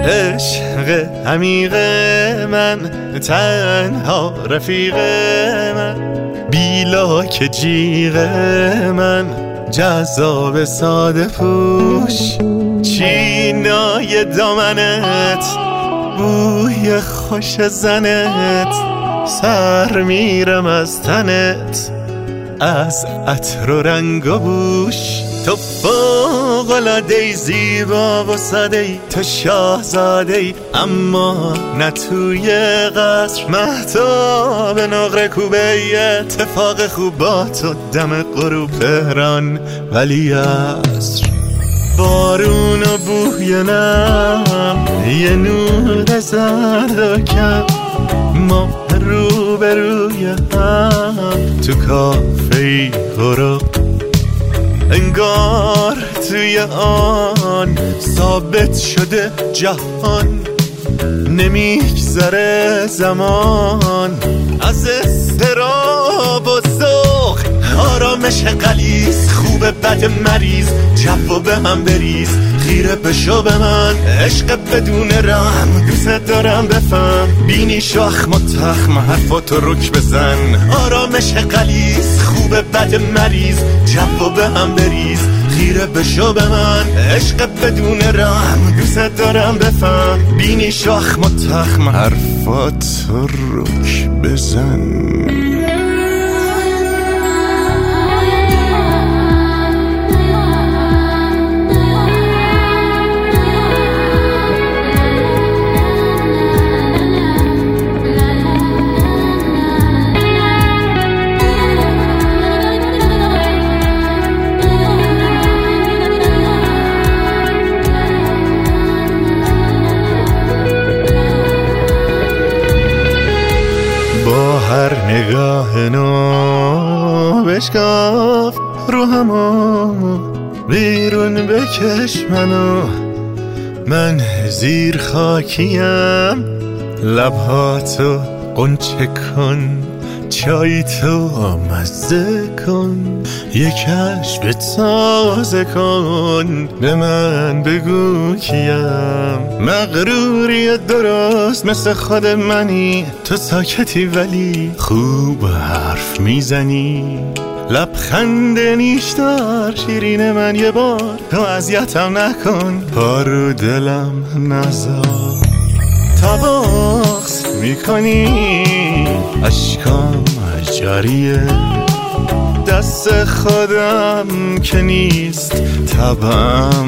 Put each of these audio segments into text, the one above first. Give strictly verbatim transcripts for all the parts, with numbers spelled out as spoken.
عشق عمیق من، تنها رفیق من، بیلاک جیغ من، جذاب ساده پوش، چینای دامنت، بوی خوش زنت، سر میرم از تنت، از عطر و رنگ و بوش. تو فوق‌العاده‌ای، زیبا و ساده‌ای، تو شاهزاده‌ای اما نه توی قصر، مهتاب نقره کوبه، اتفاق خوب با تو دم غروب تهران ولی عصر. بارون و بوی نم، یه نور زرد و کم، ما رو به روی هم تو کافه غروب، انگار توی آن ثابت شده جهان، نمیگذره زمان از اضطراب و ذوق. آرامش غلیظ، خوب بد مریض، جو به هم بریز، خیره بشو به من، عشق بدون رحم، دوست دارم بفهم، بینی شاخ متخم، حرفاتو رک بزن. آرامش غلیظ، خوب بد مریض، جو به هم بریز، خیره بشو به من، عشق بدون رحم، دوست دارم بفهم، بینی شاخ متخم، حرفاتو رک بزن. با هر نگاه نو بشکاف رو همو، بیرون بکش منو، من زیر خاکیم، لبهاتو قنچه کن، چای تو مزه کن، یک کشف تازه کن، به من بگو کیم. مغروری درست مثل خود منی، تو ساکتی ولی خوب حرف میزنی، لبخند نیشدار شیرین من، یه بار تو اذیتم نکن، پارو دلم نذار. تا بغض میکنی اشکام جاریه، دست خودم که نیست طبعم.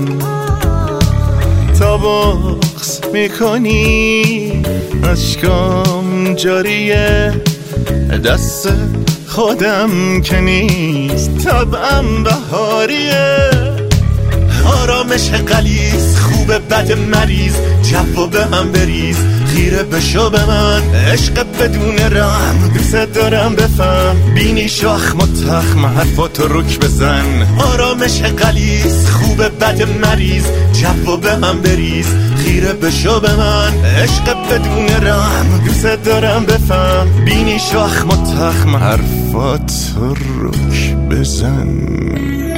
تا بغض میکنی اشکام جاریه، دست خودم که نیست طبعم بهاریه. آرامش غلیظ، خوب بد مریض، جو به هم بریز، خیره بشو به من، عشق بدون رحم، دوست دارم بفهم، بینی شاخ متخم، حرفاتو رک بزن. آرامش غلیظ، خوب بد مریض، جو به هم بریز، خیره بشو به من، عشق بدون رحم، دوست دارم بفهم، بینی شاخ متخم، حرفاتو رک بزن.